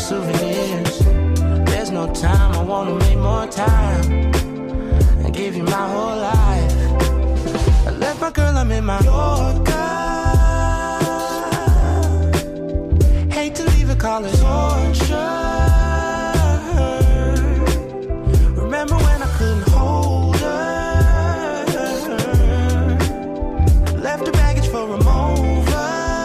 souvenirs. There's no time, I wanna make more time and give you my whole life. I left my girl, I'm in my Yorker. Hate to leave it, call it torture. Remember when I couldn't hold her? Left the baggage for a mover.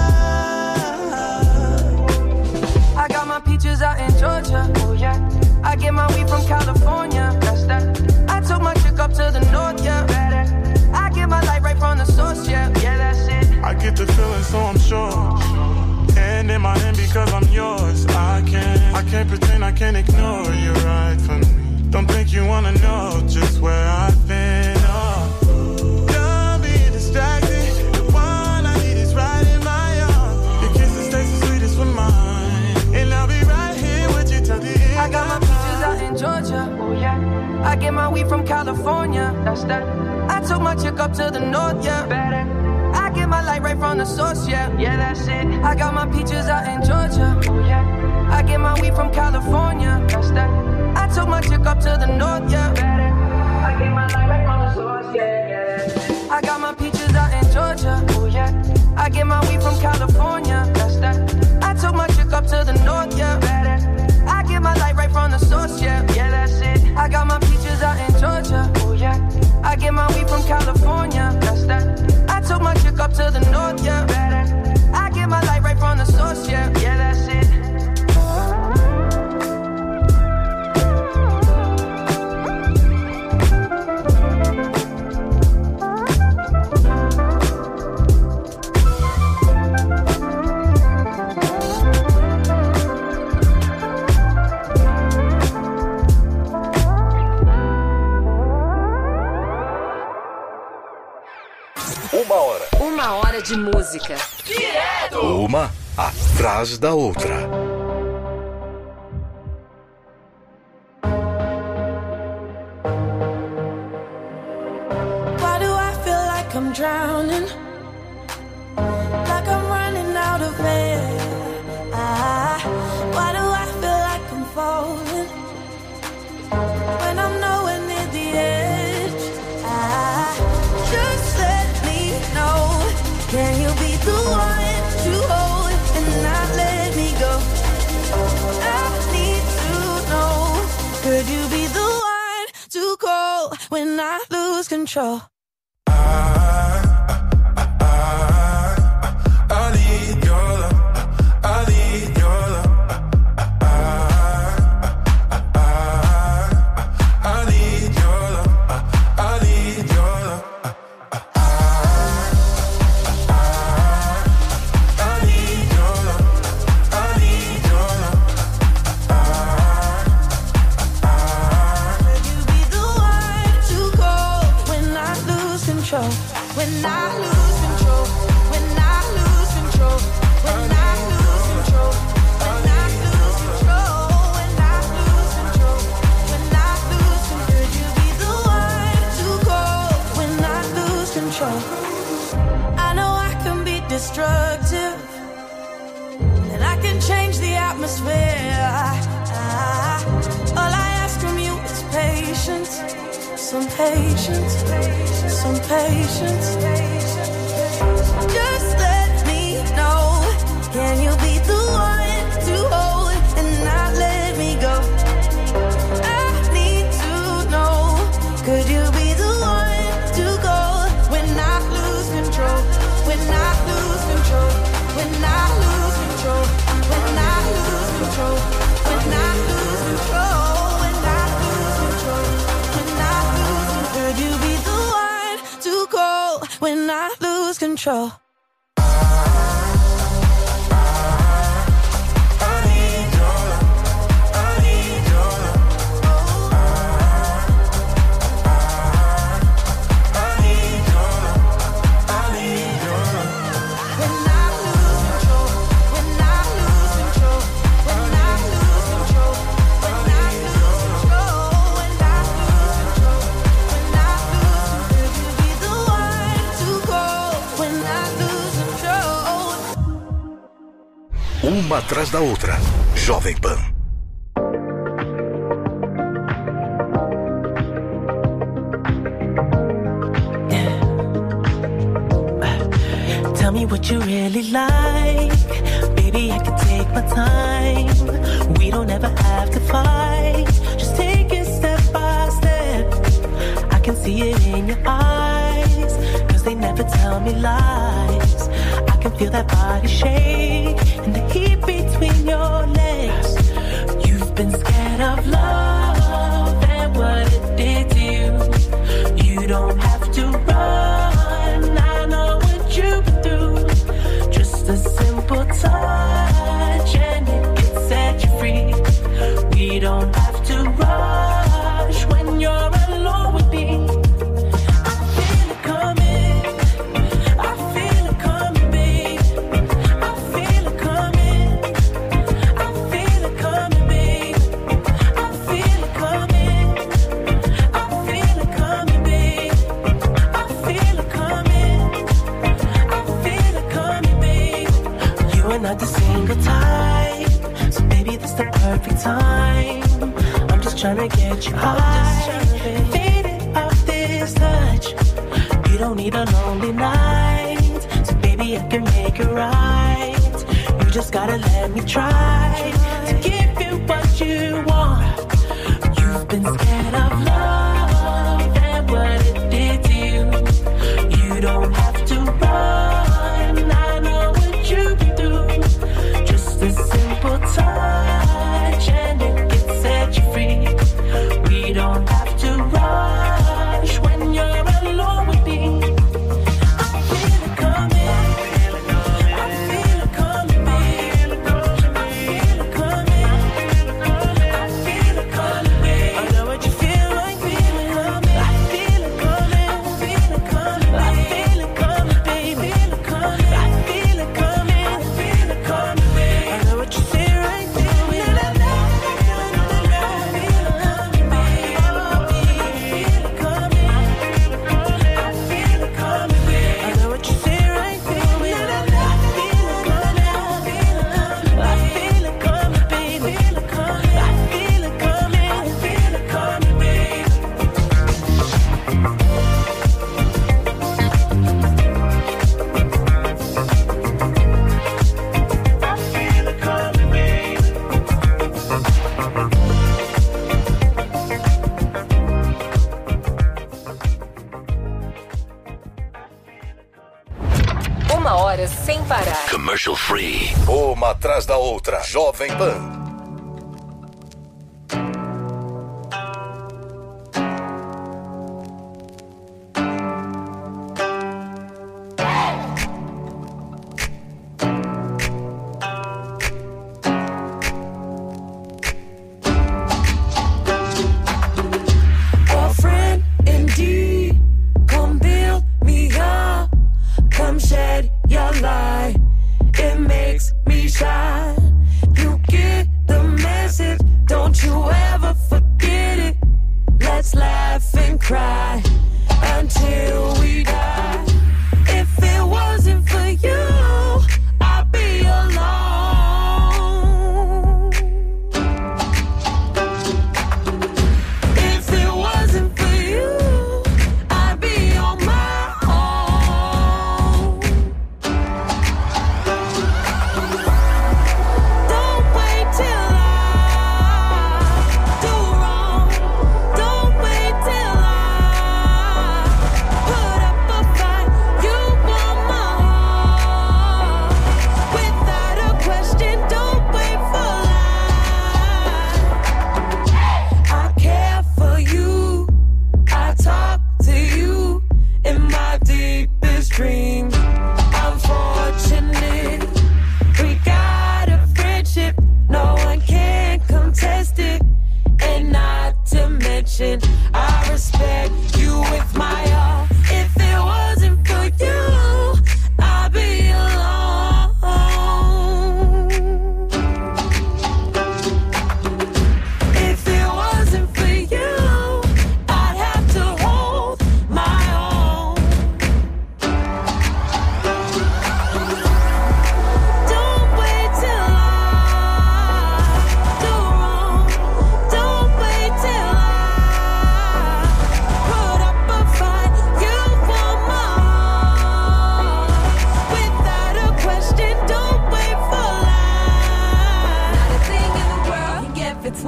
I got my peaches out in Georgia, oh yeah. I get my weed from California, that's that. I took my chick up to the north, yeah. I get my light right from the source, yeah. Yeah, that's it. I get the feeling, so I'm sure. Hand in my hand because I'm yours. I can't pretend, I can't ignore you right from me. Don't think you wanna know just where I've been. Oh, don't be distracted. The one I need is right in my arms. Your kisses taste the sweetest with mine, and I'll be right here with you till the end. I got my peaches out in Georgia, oh yeah. I get my weed from California, that's that. I took my chick up to the north, yeah. I get my light right from the source, yeah. Yeah, that's it. I got my peaches out in Georgia, oh yeah. I get my weed from California, that's that. I took my chick up to the north, yeah. I get my light right from the source, yeah, yeah. I got my peaches out in Georgia, oh yeah. I get my weed from California, that's that. I took my chick up to the north, yeah. I get my light right from the source, yeah. Yeah, that's it. I got my peaches out in Georgia, oh yeah. I get my weed from California, that's that. I took my chick up to the north, yeah. I get my light right from the source, yeah. Yeah, that's it. Uma hora de música. Direto! Uma atrás da outra. Why do I feel like I'm drowning? Like I'm running out of air. Why do I feel like I'm falling when I'm nowhere near the edge? Just let me know. Can you be the one to hold and not let me go? I need to know. Could you be the one to call when I lose control? I need your love. I need your love. I need your love. I need your love. When I lose control, when I lose control, when I lose control, when I lose control, when I lose control, when I lose control, could you be the one to call when I lose control? I know I can be destructive, and I can change the atmosphere. All I ask from you is patience. Some patience, some patience. Just let me know. Can you be the one to hold and not let me go? I need to know. Could you be the one to go when I lose control? When I lose control? When I lose control? When I lose control? When I lose control? Could you be the one to call when I lose control? Uma atrás da outra. Jovem Pan. Tell me what you really like. Baby, I can take my time. We don't ever have to fight. Just take it step by step. I can see it in your eyes, 'cause they never tell me lies. I can feel that body shake and the heat between your legs. You've been scared of love and what it did to you. You don't have to run. I know what you've been through. Just a simple touch and it can set you free. We don't have to rush when you're alone with me. I feel it coming. I feel it coming, babe. I feel it coming. I feel it coming, babe. I feel it coming. I feel it coming, babe. I feel it coming. I feel it coming, babe. You are not the single type, so baby, this the perfect time. I'm just trying to get you high, faded off this touch. You don't need a lonely night, so baby, I can make it right. You just gotta let me try to give you what you want. You've been scared of love and what it did to you. You don't have to run. I know what you've been through. Just a simple touch and it can set you free. We don't have to rush when you're alone with me. I feel it coming. I feel it coming, babe. I feel it coming. I feel it coming, babe. I know what you feel like, feeling coming. I feel it coming. I feel it coming, babe. I feel it coming, babe. I feel it coming. I feel it coming. I feel it coming, babe. I know what you say right there. Uma hora sem parar. Commercial free. Uma atrás da outra. Jovem Pan. A friend indeed, come build me up, come shed your light, it makes me shine. You give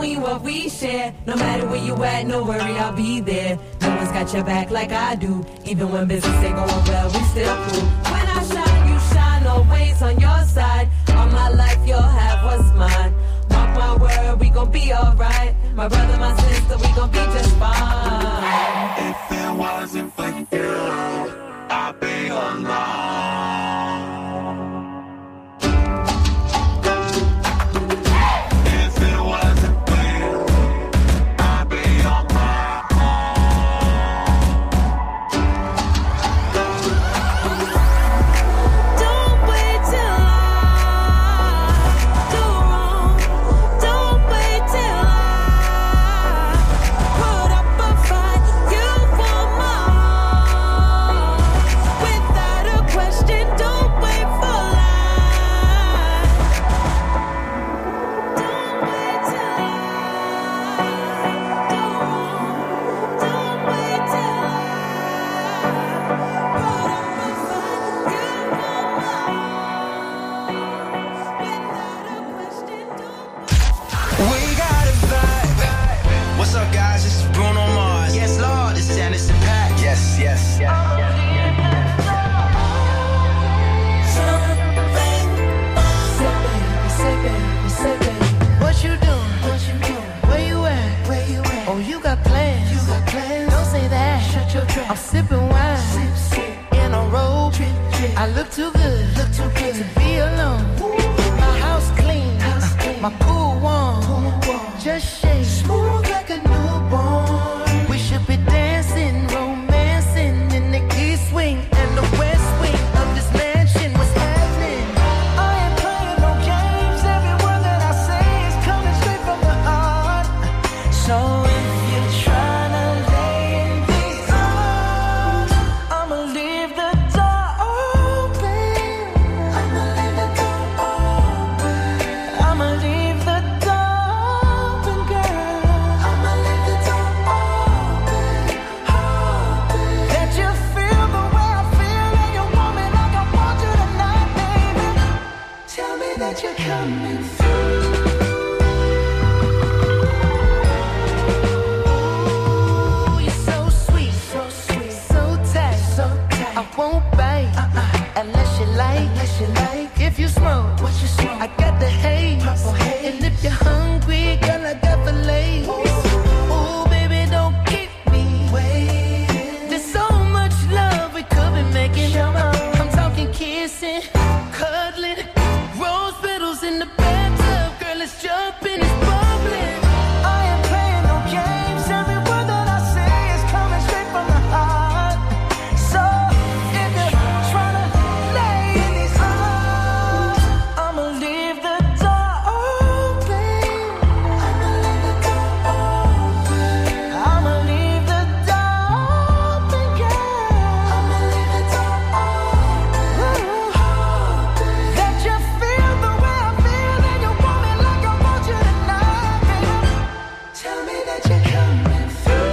me what we share. No matter where you at, no worry, I'll be there. No one's got your back like I do. Even when business ain't going well, we still cool. When I shine, you shine, always on your side. All my life, you'll have what's mine. Mark my word, we gon' be alright. My brother, my sister, we gon' be just fine. If it wasn't for you, I'd be alone. I'm sipping wine in a robe. I look too good to be alone. My house clean, my pool warm. Just shake smooth like a newborn. We should be dancing, romancing in the east wing and the west wing of this mansion. What's happening? I ain't playing no games. Every word that I say is coming straight from the heart. So if you're trying to lay in these arms, I'ma leave the door open. I'ma leave the door open. I'ma leave the door open, girl. I'ma leave the door open, open. Let you feel the way I feel, and you want me like I want you tonight, baby. Tell me that you're coming through. You're so sweet, so tight. I won't bite unless you like. If you smoke, what you smoke? I got the haze. And if you're hungry, girl, I got the lace. Ooh, baby, don't keep me waiting. There's so much love we could be making. I'm talking kissing, cuddling, rose petals in the bathtub. Girl, it's jumping, it's bubbling. I ain't playing no games. Every word that I say is coming straight from the heart. So if you're trying to lay in these arms, I'ma leave the door open. I'ma leave the door open. I'ma leave the door open, girl. I'ma leave the door open. Let you feel the way I feel, and you want me like I want you tonight, baby. Tell me that you're coming through.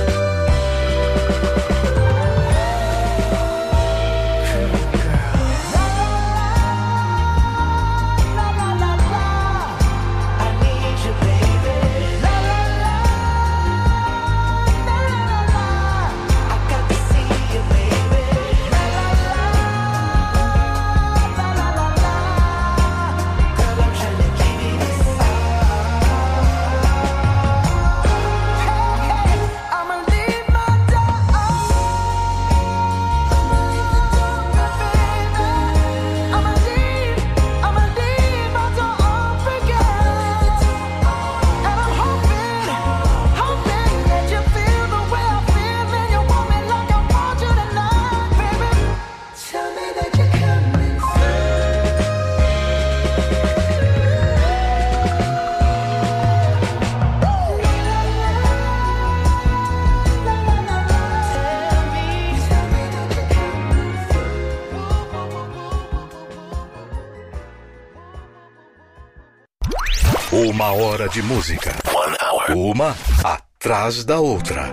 I need you, baby. I got to see you, baby. Girl, I'm trying to give you this. I'ma leave my door open. I'ma leave the door open, baby. I'ma leave my door open, girl. And I'm hoping that you feel the way I feel, and you want me like I want you tonight, baby. Tell me that you're coming Uma hora de música. Uma atrás da outra.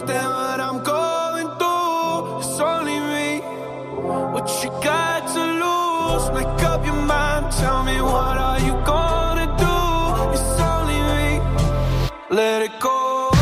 understand what I'm going through. It's only me. What you got to lose? Make up your mind. Tell me what are you gonna do? It's only me. Let it go.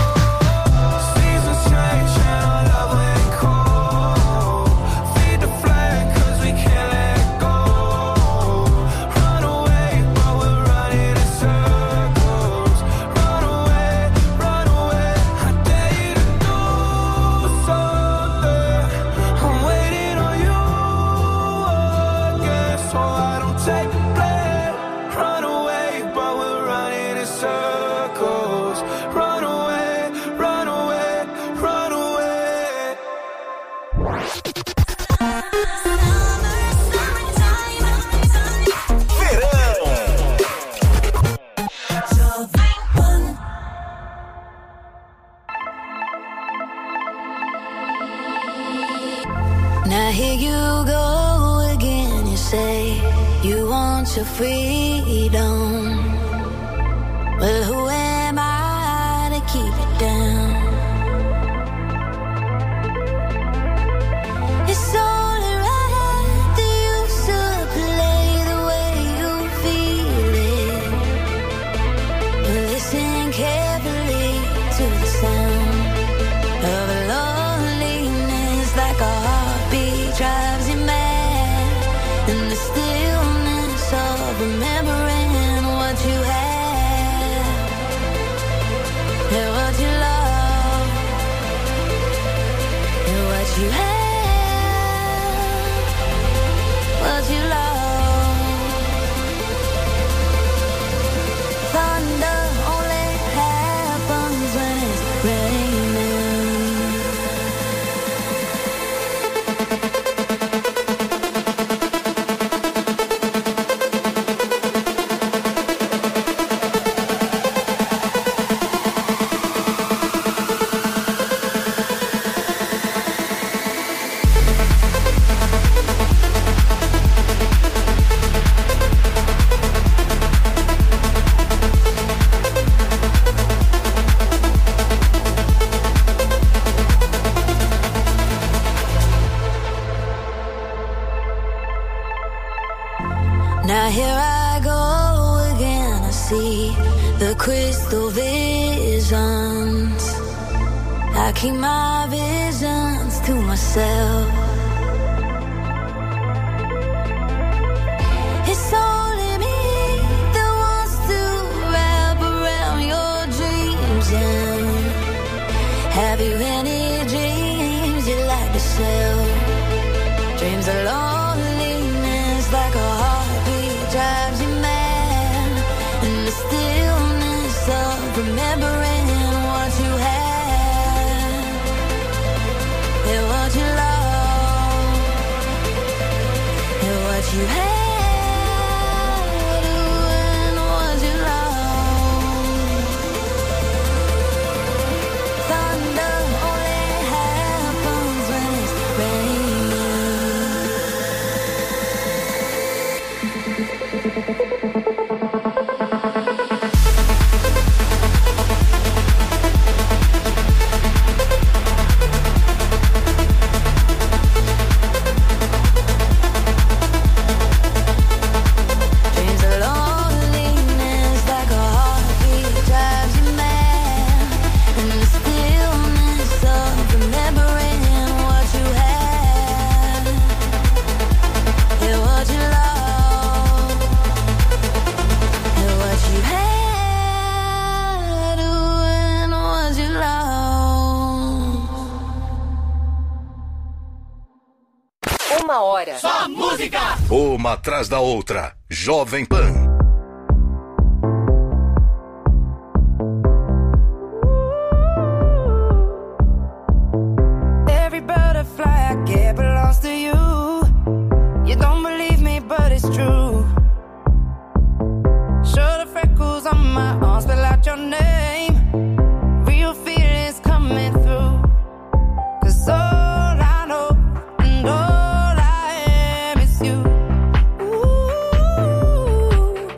Now here you go again, you say you want your freedom. Well, who am I to keep it down? It's only right that you should play the way you feel it. But listen carefully to the sound of a loneliness like a heartbeat drives you mad, and the stillness of remembering what you had and what you love and what you had. What you love. Thunder only happens when it's raining. Now here I go again, I see the crystal visions. I keep my visions to myself. It's only me that wants to wrap around your dreams. And have you any dreams you like to sell? Dreams of loneliness like a heartbeat drives you mad, and the stillness of remembering what you had and what you love and what you had and what you love. Thunder only happens when it's raining. Dreams of loneliness like a heartbeat drives you mad, and the stillness of remembering what you had and what you love and what you had and what you love. Uma hora. Só música! Uma atrás da outra. Jovem Pan. Every butterfly I get belongs to you. You don't believe me, but it's true. Show the freckles on my arms, spell out your name. Real feelings coming through. 'Cause all I know and all I am is you. Ooh,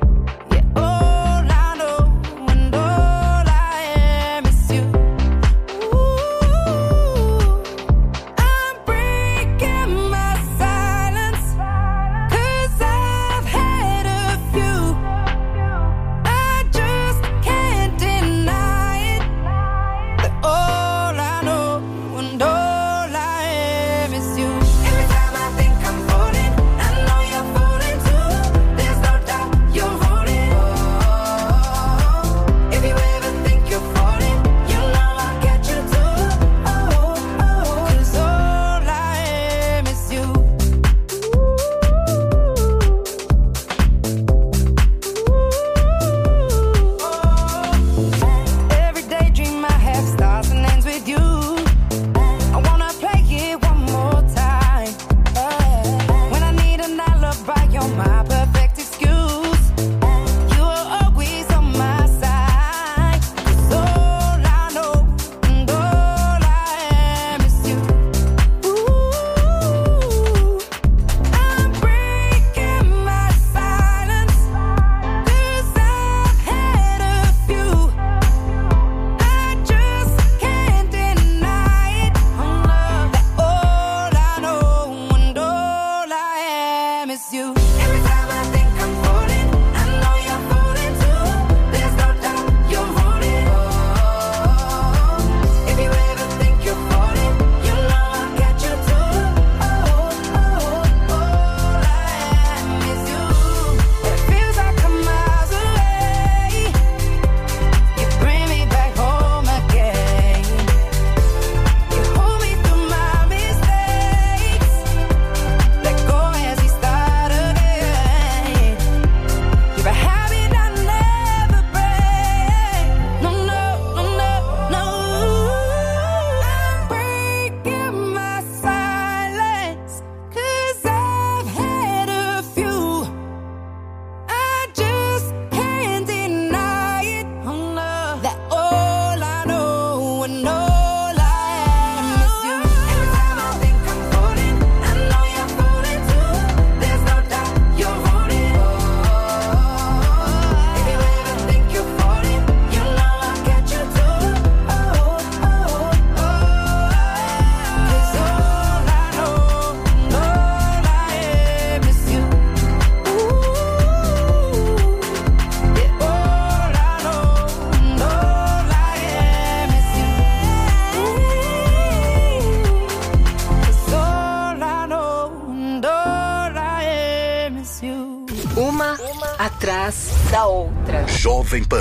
atrás da outra. Jovem Pan.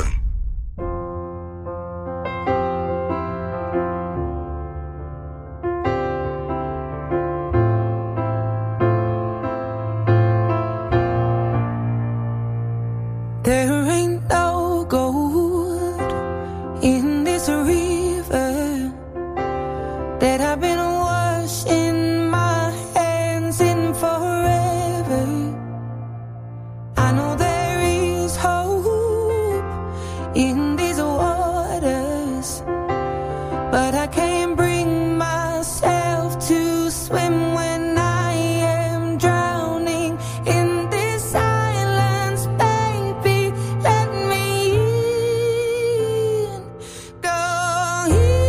There ain't no gold in this river that I've been washing my hands in forever. I know there is hope in these waters, but I can't bring myself to swim when I am drowning in this silence. Baby, let me in. Go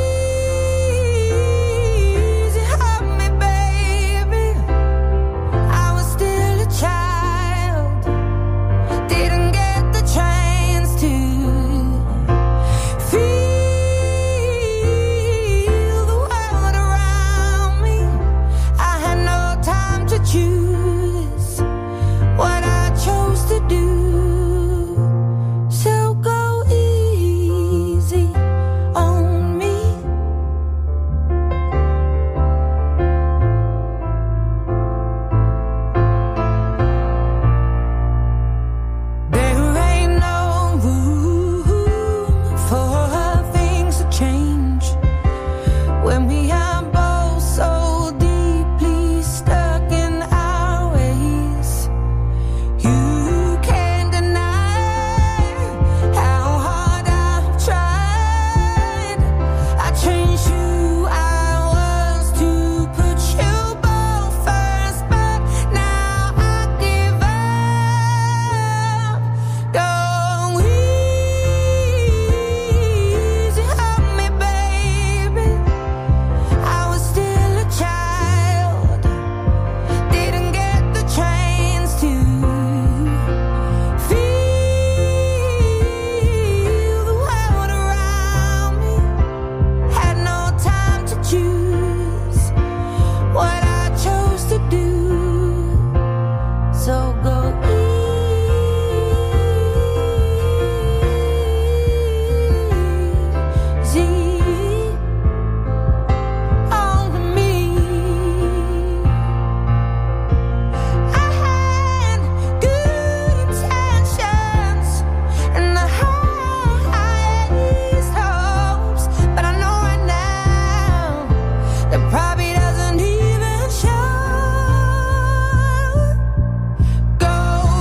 easy, hug me, baby. I was still a child, didn't get the chance to feel the world around me. I had no time to choose what I chose to do. So go easy on me. There ain't no room for things to change when we are both so deeply stuck in our ways. You can't deny how hard I've tried. I changed who I was to put you both first, but now I give up. Go easy, hug me, baby. I was still a child, didn't get the chance to feel the world around me. Had no time to choose what I chose to do. So go easy on me. I had good intentions and the highest hopes, but I know right now that probably doesn't even show. Go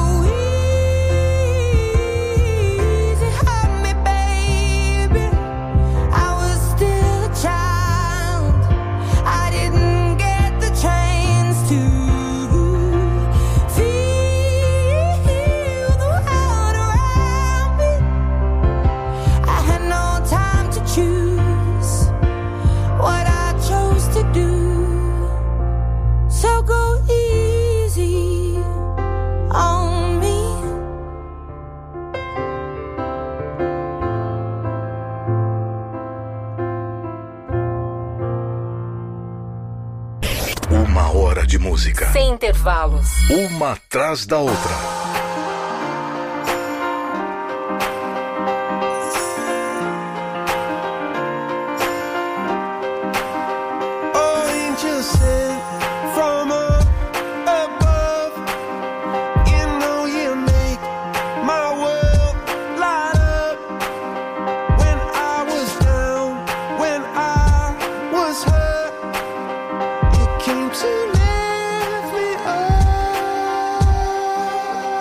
easy, hug me, baby. I was still a child, I didn't get the chance to feel the world around me. I had no time to choose what I chose to do. So go easy on me. Uma hora de música. Sem intervalos. Uma atrás da outra. Angels sent from up above. You know you make my world light up. When I was down, when I was hurt, you came to lift me up.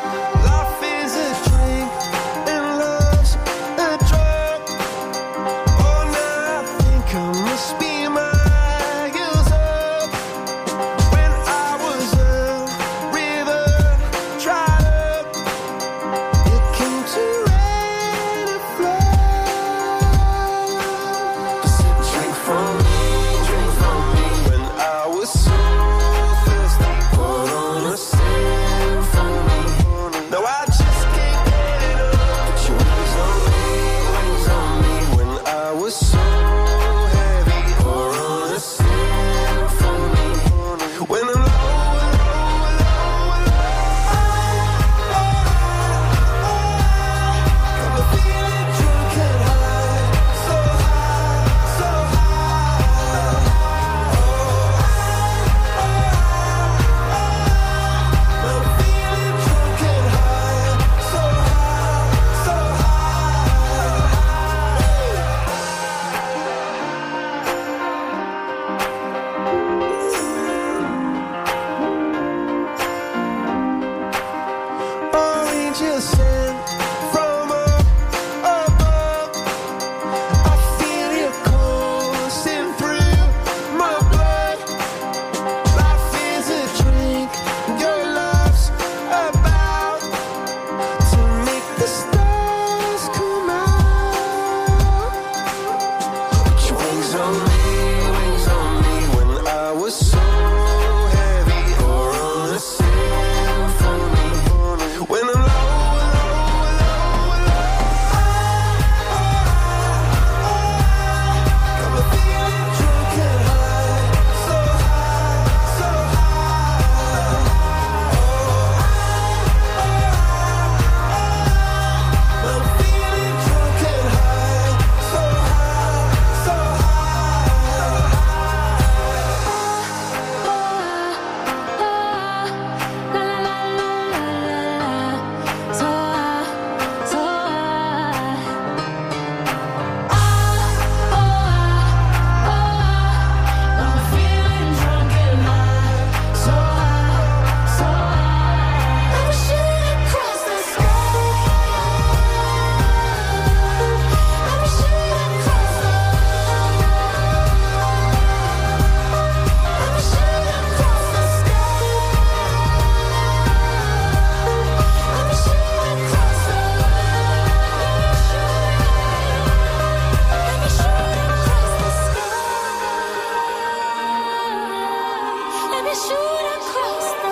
shoot across the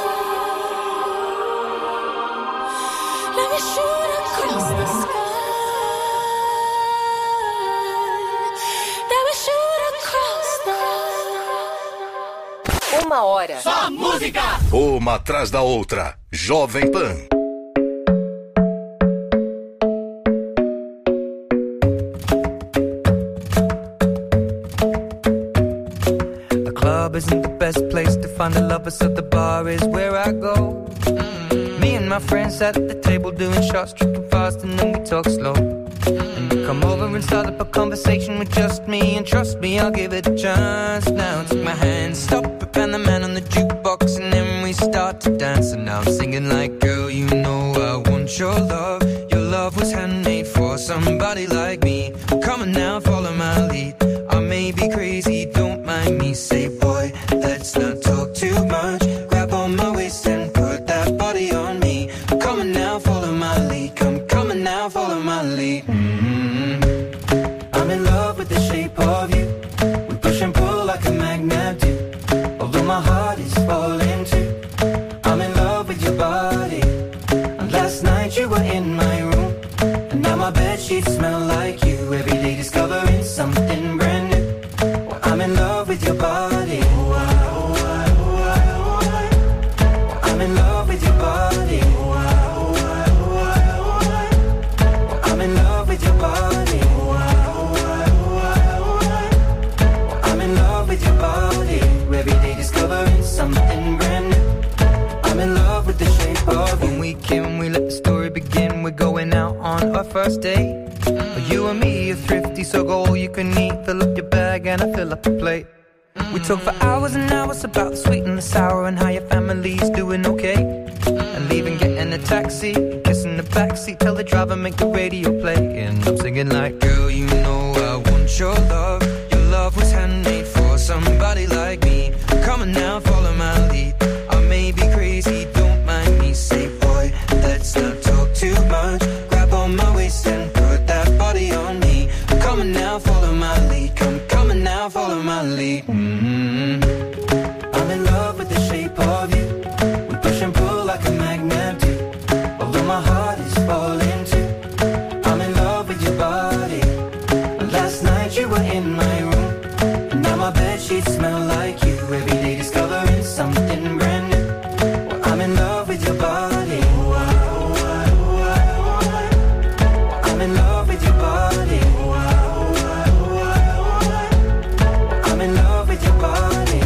Let me shoot across the sky. Let me shoot across the Uma hora. Só música! Uma atrás da outra. Jovem Pan. The club isn't the best place to find a lover, so the bar is where I go. Me and my friends sat at the table doing shots, tripping fast, and then we talk slow. And you come over and start up a conversation with just me, and trust me, I'll give it a chance. Now take my hand, stop it, and the man on the jukebox, and then we start to dance. And now I'm singing like, girl, you know I want your love. Your love was handmade for somebody like me. Come on now, follow my lead. I may be crazy, don't mind me. Say, boy, let's not talk too much. Grab on my waist and put that body on me. Come on now, follow my lead. Come on now, follow my lead. I'm in love with the shape of you. We push and pull like a magnet do. Although my heart is falling too. I'm in love with your body. And last night you were in my room. And now my bedsheets smell like you. Every day discovering something brand new. Well, I'm in love with your body. I'm in love with your body. I'm in love with your body. I'm in love with your body. Every day discovering something brand new. I'm in love with the shape of you. When we came, we let the story begin. We're going out on our first date. You and me are thrifty, so go all you can eat. Fill up your bag and I fill up the plate. We talk for hours and hours about the sweet and the sour and how your family's doing okay. And leaving, getting a taxi, kissing the backseat, tell the driver make the radio play. And I'm singing like, girl, you know I want your love. Your love was handmade for somebody like me. Come on now, follow my lead. I may be crazy, don't mind me. Say, boy, let's not talk too much. Grab on my waist and put that body on me. Come on now, follow my lead. Come on now, follow my lead. I'm in love with the shape of you. We push and pull like a magnet do. Although my heart is falling too. I'm in love with your body. Last night you were in my room. And now my bedsheets smell like you. Every day discovering something brand new. Well, I'm in love with your body. I'm in love with your body. I'm in love with your body.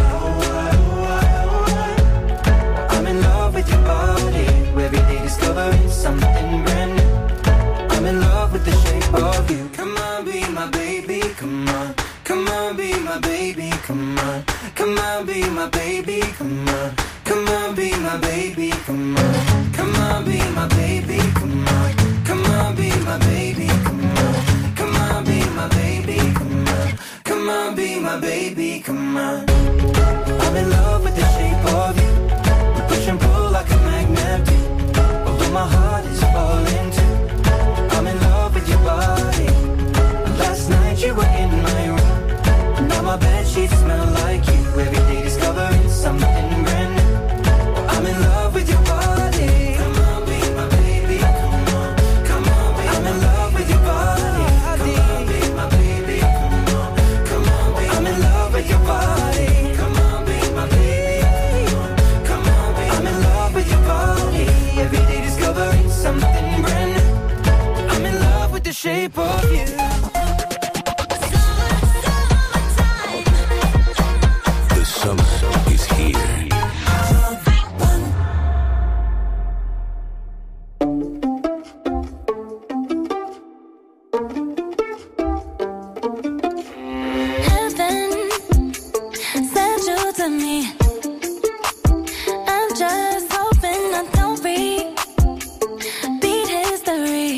I'm in love with your body. Every day discovering something brand new. I'm in love with the shape of you. Come on, be my baby, come on. Come on, be my baby, come on. Come on, be my baby, come on. Come on, be my baby, come on. Come on, be my baby, come on. Come on, be my baby, come on. Come on, be my baby, come on. Come on, be my baby, come on. I'm in love with the shape of you. We push and pull like a magnet do. Although my heart is falling too. I'm in love with your body. Last night you were in my room. Now my bedsheets smell like you. Every day discovering something brand new. I'm in love with your body. Come on, be my baby. Come on, come on, be I'm in love with your body. Come on, be my baby. Come on, come on, be I'm in love with your body. Come on, be my baby. Come on, be I'm in love with your body. Every day discovering something brand new. I'm in love with the shape of you. The summer is here. Heaven sent you to me. I'm just hoping I don't repeat history.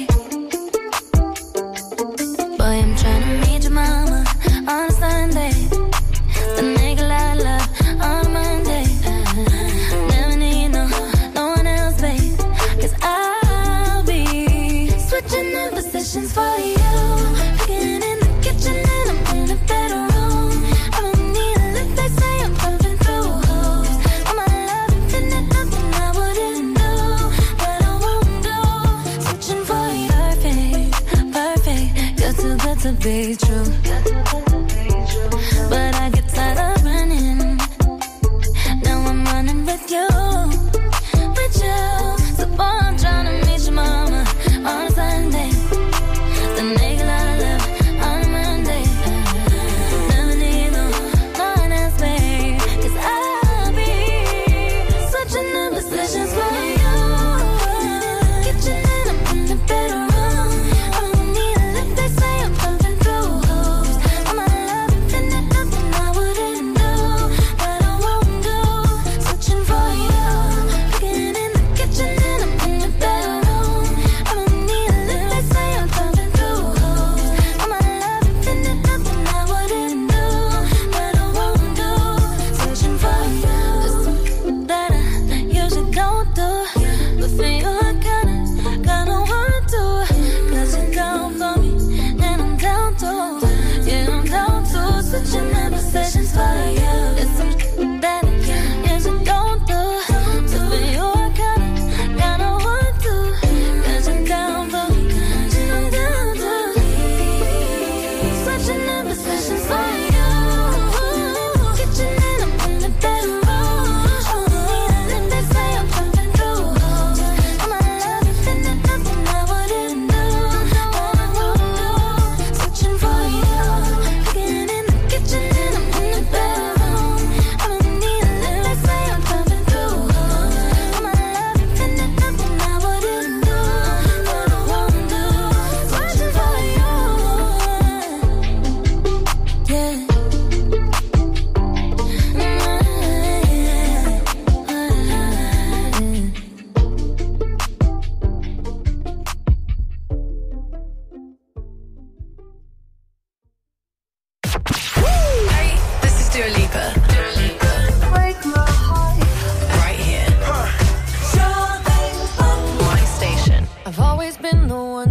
Boy, I'm trying to meet your mama on a Sunday. The nigga I love on a Monday. Never need no one else, babe. 'Cause I'll be switching up positions for you. Cooking in the kitchen and I'm in a better room. I don't need a lift, they say I'm coming through.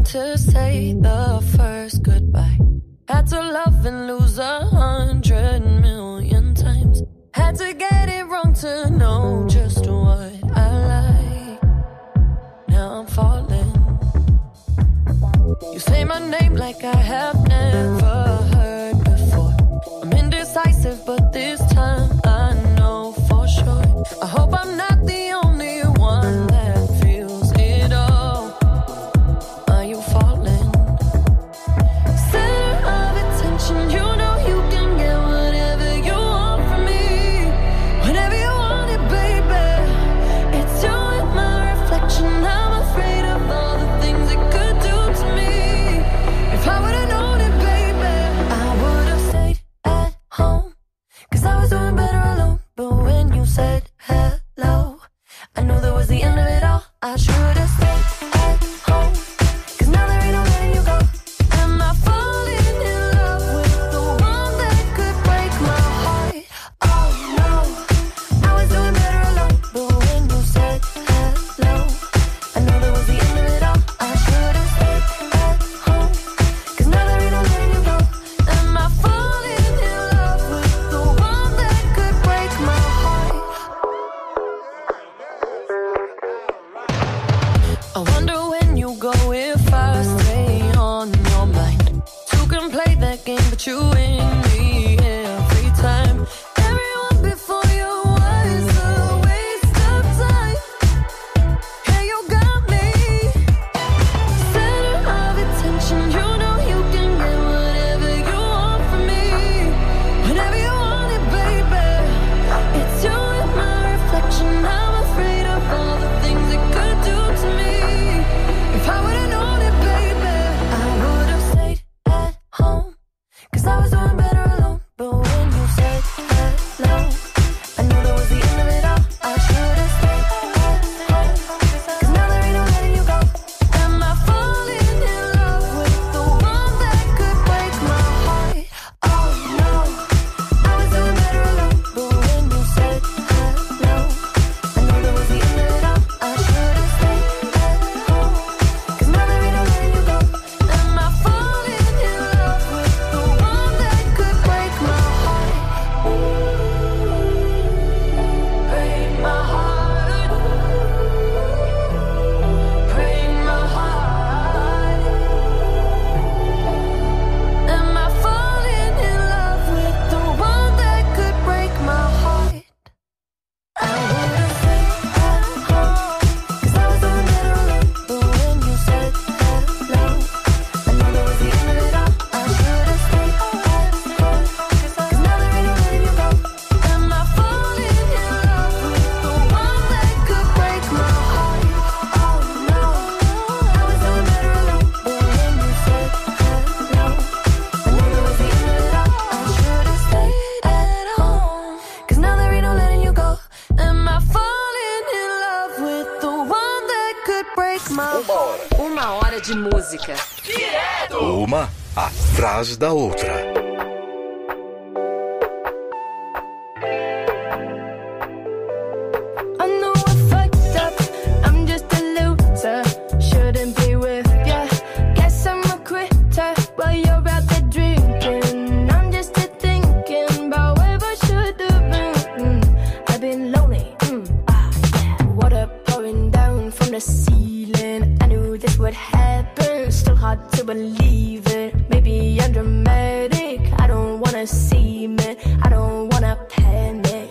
to say the first goodbye. Had to love and lose 100 million times. Had to get it wrong to know just what I like. Now I'm falling. You say my name like I have never heard before. I'm indecisive, but this time I know for sure. I hope I'm not the only one that feels it all. Are you falling? Center of attention, you know you can get whatever you want from me. Whenever you want it, baby. It's you and my reflection. I'm afraid of all the things it could do to me. If I would've known it, baby, I would've stayed at home. 'Cause I was doing better alone. But when you said hello, I knew that was the end of it all. I should've stayed at home. 'Cause now there ain't no letting you go. Am I falling in love with the one that could break my heart? Oh no, I was doing better alone. But when you said hello, I knew that was the end of it all. I should've stayed at home. 'Cause now there ain't no letting you go. Am I falling in love with the one that could break my heart? I wonder when you go if I stay on your mind. Two can play that game, but you win me every time. Everyone before you was a waste of time. Yeah, you got me. Center of attention, you know you can get whatever you want from me. Whenever you want it, baby. It's you and my reflection. I'm afraid of all the things it could do to me. If I would've known it, baby, I would've stayed at home. 'Cause I was doing better alone. But when you said hello, I knew that was the end of it all. I should've stayed at home. 'Cause now there ain't no letting you go. Am I falling in love with the one that could break my heart? Oh no, I was doing better alone. But when you said hello, I knew that was the end of it all. I should've stayed at home. 'Cause now there ain't no letting you go. Am I falling in love with the one that could break my heart? Break my heart. Break my heart. Am I falling in love with the one that could break my heart? I would've stayed at home. 'Cause I was doing better alone. But when you said hello, I knew that was the end of it all. I should've stayed at home. 'Cause now there ain't no letting you go. Am I falling in love with the one that could break my heart? Oh no, I was doing better alone. But when you said hello, I knew that was the end of it all. I should've stayed at home. 'Cause now there ain't no letting you go. Am I falling in love with the one that could break my heart? Uma hora de música. Uma atrás da outra. I know I fucked up, I'm just a loser. Shouldn't be with ya. Guess I'm a quitter while you're out there drinking. I'm just a thinking about where I should've been. I've been lonely, yeah. Water pouring down from the ceiling. I knew this would happen, still hard to believe it. Maybe I'm dramatic, I don't wanna see me, I don't wanna panic.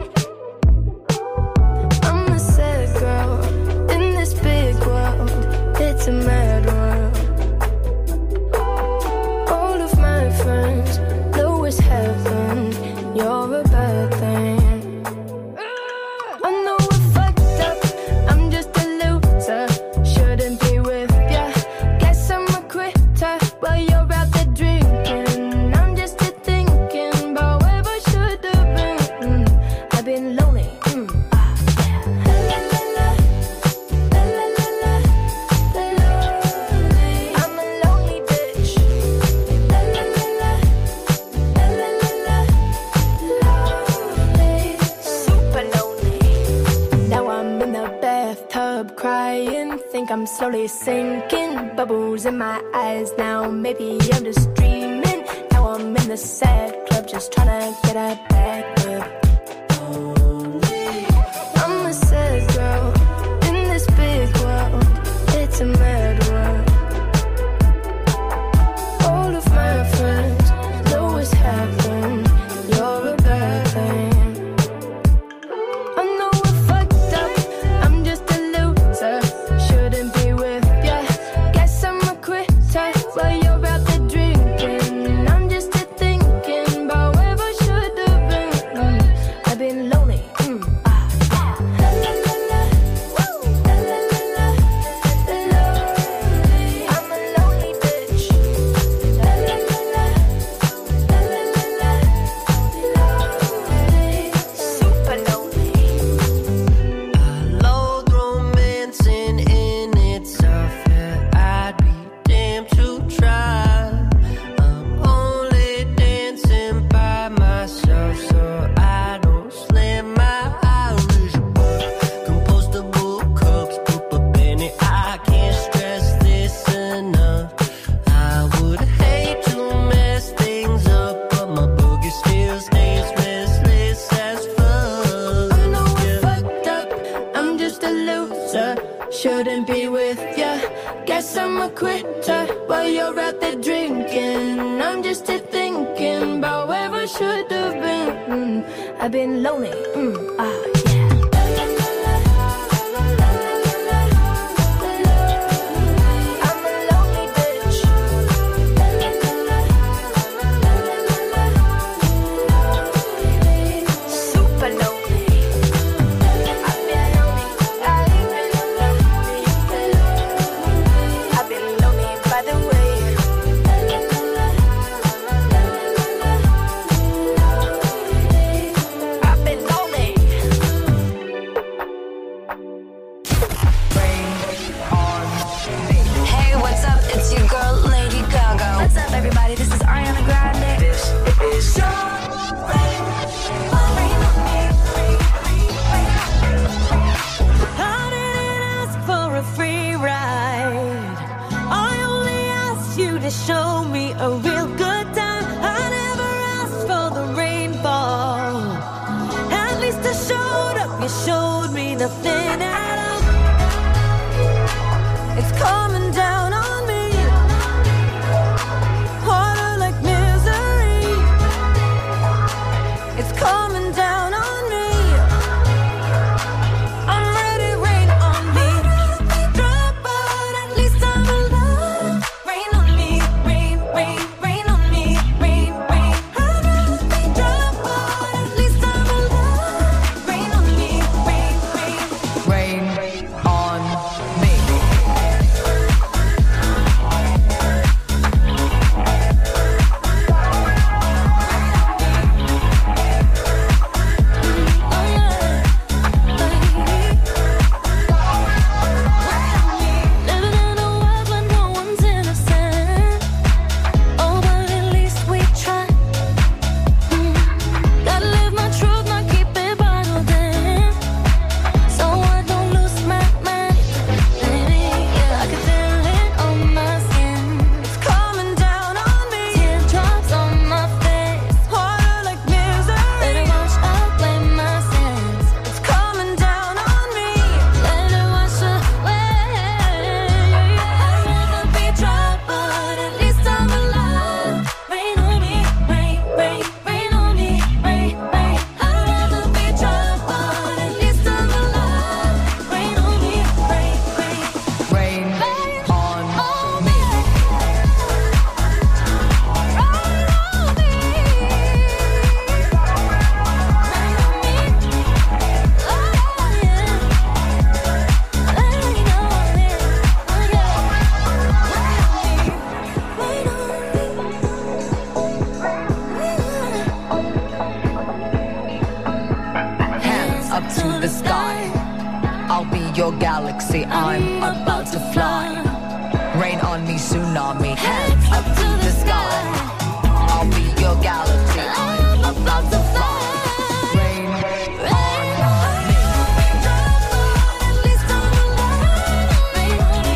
I'm a sad girl in this big world. It's a mad world. All of my friends know it's heaven. You're a bad thing. I know I fucked up. I'm just a loser. Shouldn't be with ya. Guess I'm a quitter while you're out there drinking. I'm just a thinking about where I should think I'm slowly sinking. Bubbles in my eyes now. Maybe I'm just dreaming. Now I'm in the sad club, just trying to get a back up. I'm a sad girl in this big world. It's a mad world. All of my friends know what's happened. You're a bad thing. I know I fucked up. I'm just a loser. Shouldn't be with ya. Guess I'm a quitter while you're out there drinking. I'm just a thinking about where I should have been. I've been lonely. La la la la. Woo. La la la la. Lonely. I'm a lonely bitch. La la la la. La la la la. Lonely. Super lonely. Loathe romancing in itself, yeah, I'd be damned to try. I'm only dancing by myself, so I don't slam my Irish bar. Compostable cups, poop up in it. I can't stress this enough. I would hate to mess things up, but my boogie still stays restless as fuck. I know I fucked up. I'm just a loser. Shouldn't be with ya. Guess I'm a quitter while you're out there drinking. I'm just a thinking about where I should have been. I've been lonely. Yeah. La la la la. La la la la. I'm a lonely bitch. La la la la. La la la la. Super lonely. I've been lonely. I've been lonely by the way. I've been lonely. Hey, what's up? It's your girl, Lady Gaga. What's up, everybody? This is Ariana Grande. This is I didn't ask for a free ride. I only asked you to show me a real good time. I never asked for the rainfall. At least I showed up. You showed me nothing at all. It's coming down on me. Harder like misery. It's coming down on me. I'm ready, rain on me. Drop, but at least I'm alive. Rain on me, rain, rain, rain on me, rain, rain. I'd rather be drop, but at least I'm alive. Rain on me, rain, rain. Rain on me. Living in a world where no one's innocent. Oh, but at least we try. Gotta live my truth, not keep it bottled in. So I don't lose my mind. Yeah, I can feel it on my skin. It's coming down on me. Teardrops on my face. Harder like misery. Let it wash away my sins. It's coming down on me. Let it wash away. I'd rather be dry, but at least I'm alive. Rain on me, rain, rain, rain on me, rain, rain. I'd rather be dry, but at least I'm alive. Rain on me, rain, rain. Rain on me. Hands up to the sky. I'll be your galaxy. I'm about to fly. Rain on me, tsunami. Hands up to the sky. I'll be your galaxy. I'm about to fly. Rain on me.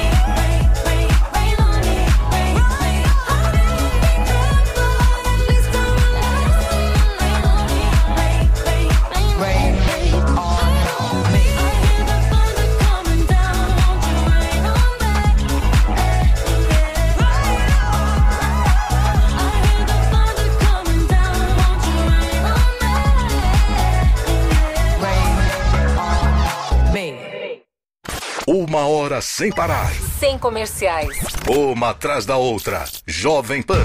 Uma hora sem parar. Sem comerciais. Uma atrás da outra. Jovem Pan.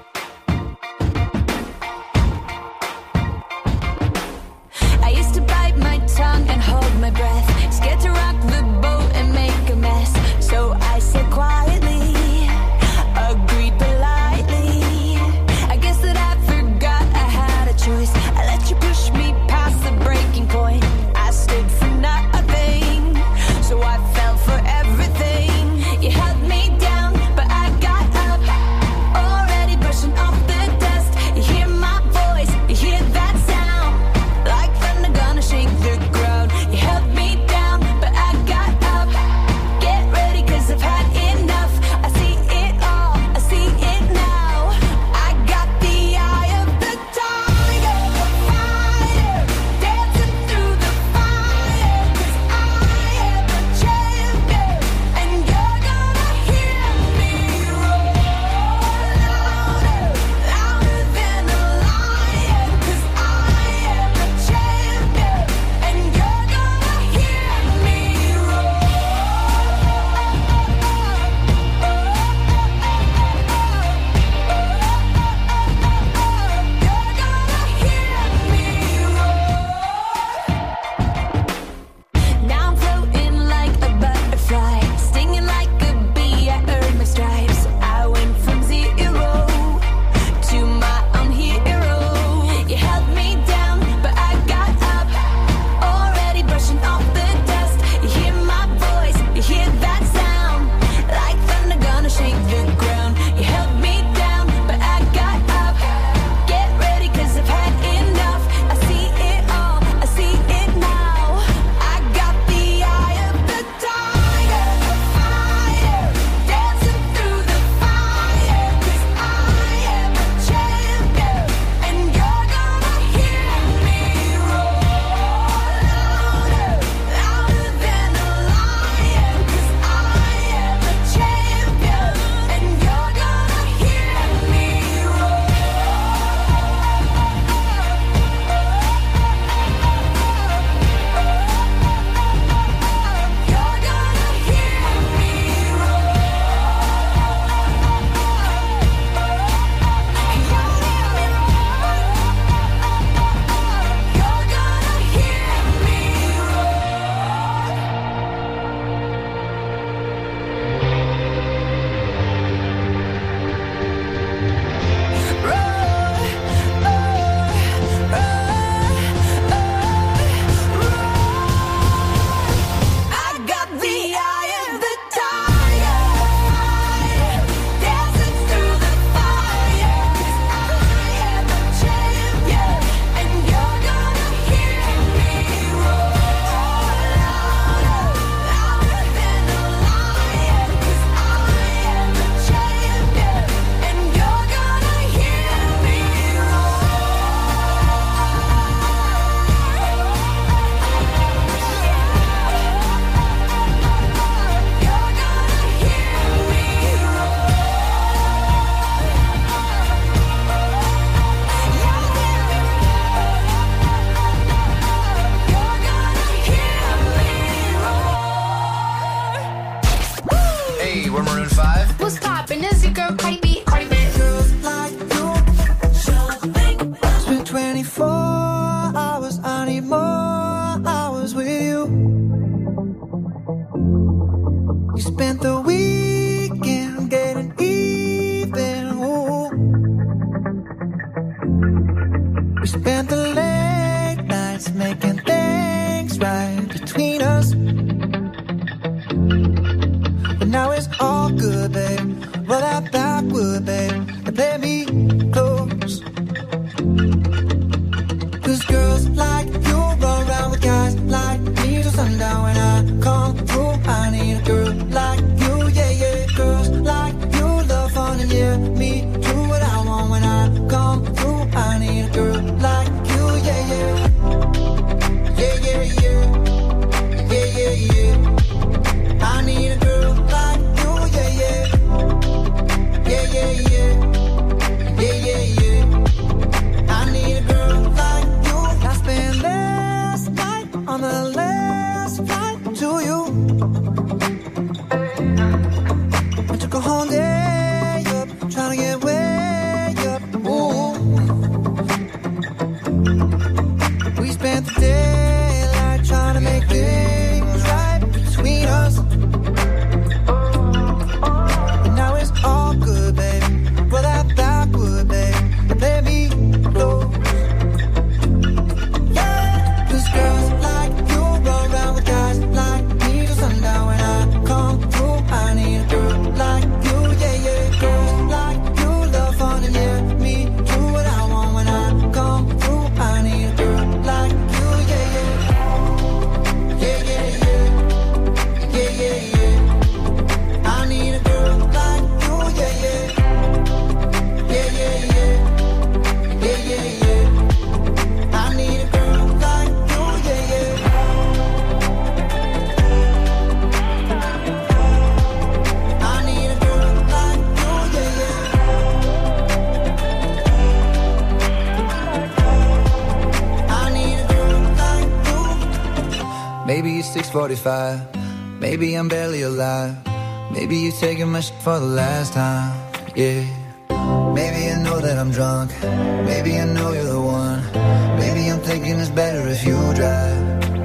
I used to bite my tongue and hold my breath, scared to rock the boat and make a mess. So I said quietly, agreed politely. I guess that I forgot I had a choice. I let you push me past the breaking point. I stood for nothing, so I fell for everything. You held me down, but I got up, already brushing off the dust. You hear my voice, you hear that sound, like thunder gonna shake the ground. You held me down, but I got up. Get ready, 'cause I've had enough. I see it all, I see it now. I got the eye of the tiger, the fighter, dancing through the fire. 'Cause I am a champion, and you're gonna hear me roar louder, louder than a lion. 'Cause I am a champion, and you're gonna hear me roar. Now I'm floating like a butterfly, stinging like a bee. I earned my stripes. I went from zero to my own hero. You held me down, but I got up, already brushing off the dust. You hear my voice, you hear that sound, like thunder gonna shake the ground. You held me down, but I got up. Get ready, 'cause I've had enough. I see it all, I see it now. I got the eye of the tiger, the fighter, dancing through the fire. 'Cause I am a champion, and you're gonna hear me roar louder, louder than a lion. 'Cause I am a champion, and you're gonna hear me roar. You're gonna hear me roar. You're gonna hear me I got the eye of the tiger, dancing through the fire. 'Cause I am a champion, and you're gonna hear me roar louder, louder than a lion. 'Cause I am a champion, and you're gonna hear me Hey, we're Maroon 5. What's poppin'? This is your girl Cardi B. Cardi B. It's been 24 hours, I need more hours with you. You spent the weekend getting even. Ooh. We spent the late nights making things right between us. But now it's all good, babe. Roll that backward, babe, and play me close. 'Cause girls like you run around with guys like me till sundown. When I come through, I need a girl like you, yeah, yeah. Girls like you love fun and yeah, me do what I want. When I come through, I need a girl like you, yeah, yeah. Yeah, yeah, yeah. Yeah, yeah, yeah. I need a girl like you, yeah, yeah. Yeah, yeah, yeah. Maybe it's 6:45. Maybe I'm barely alive. Maybe you're taking my shit for the last time. Yeah. Maybe I know that I'm drunk. Maybe I know you're the one. Maybe I'm thinking it's better if you drive.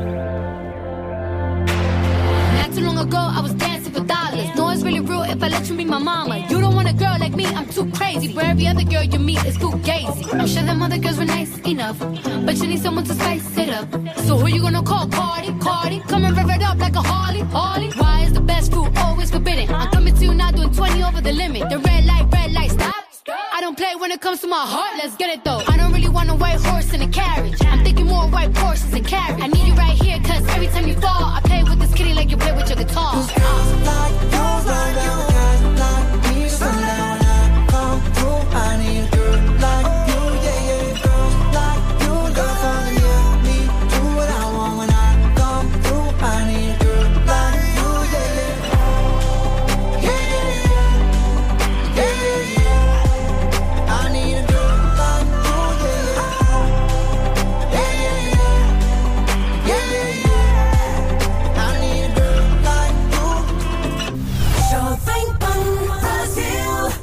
Not too long ago, I was dancing for dollars. No, it's really real if I let you be my mama. You don't want a girl like me, I'm too crazy. But every other girl you meet is too gazy. I'm sure them other girls were nice enough, but you need someone to spice it up. So who you gonna call? Cardi, Cardi. Come and rev it up like a Harley, Harley. Why is the best food always forbidden? I'm coming to you now doing 20 over the limit. The red light, stop. I don't play when it comes to my heart, let's get it though. I don't really want a white horse in a carriage. I'm thinking more white Porsches and carriage. I need you right here, cause every time you fall, I play with this kitty like you play with your guitar. Like you, like you, like me, so now when I come through, I need a girl like you, yeah, yeah. Girls like you, girl from the yeah. Me, do what I want when I come through, I need a girl like you, yeah, yeah. Yeah, yeah, yeah. Yeah, yeah, yeah. I need a girl like you, yeah, yeah. Yeah, yeah, yeah. Yeah, yeah, yeah. I need a girl like you. Jovem Pan Brasil.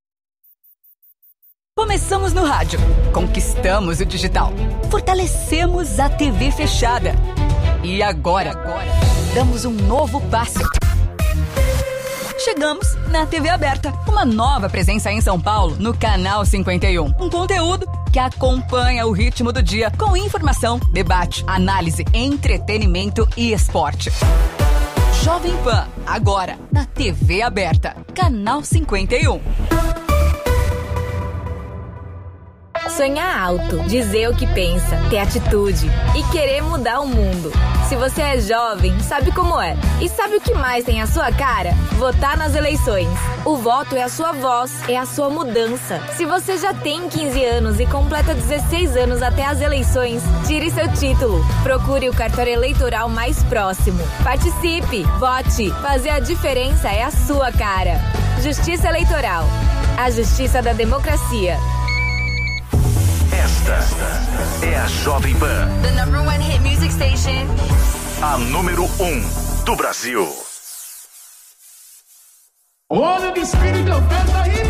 Começamos no rádio, conquistamos o digital, fortalecemos a TV fechada. E agora, damos um novo passo. Chegamos na TV aberta, uma nova presença em São Paulo, no Canal 51. Um conteúdo que acompanha o ritmo do dia, com informação, debate, análise, entretenimento e esporte. Jovem Pan, agora, na TV aberta, Canal 51. Sonhar alto, dizer o que pensa, ter atitude e querer mudar o mundo. Se você é jovem, sabe como é. E sabe o que mais tem a sua cara? Votar nas eleições. O voto é a sua voz, é a sua mudança. Se você já tem 15 anos e completa 16 anos até as eleições, tire seu título. Procure o cartório eleitoral mais próximo. Participe, vote. Fazer a diferença é a sua cara. Justiça Eleitoral. A justiça da democracia. Esta é a Jovem Pan. The #1 hit music station. A número 1 do Brasil. Olha do espírito, eu peço aí.